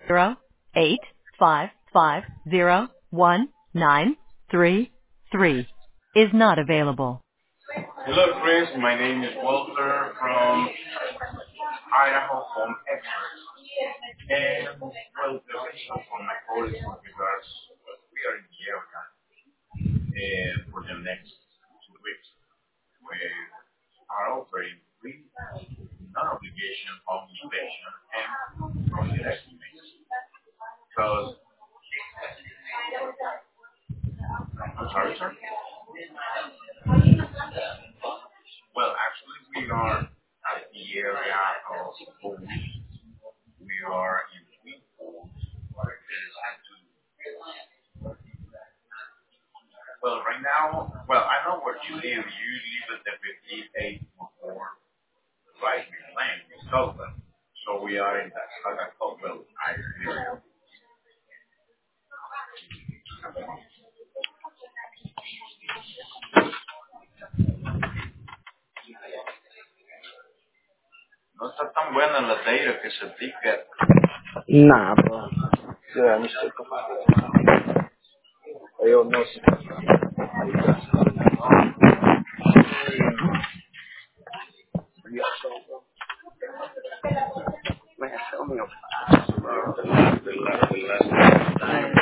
085501933 is not available. Hello, Chris. My name is Walter from Idaho Home Experts. And, well, the reason for my call is with regards, we are in the area for the next 2 weeks. We are offering free non-obligation home inspection and project estimates. So, I'm sorry, sir. Well, actually, we are at the area of Old. We are in Greenfield. Well, right now, I know where you live. You live at the 5844 right lane in Caldwell. So we are in that Caldwell area. No está tan buena la data que se pica. Nah, bro. Yeah, no sé cómo. Yo no sé. Man, tell me a fast, bro. The last time.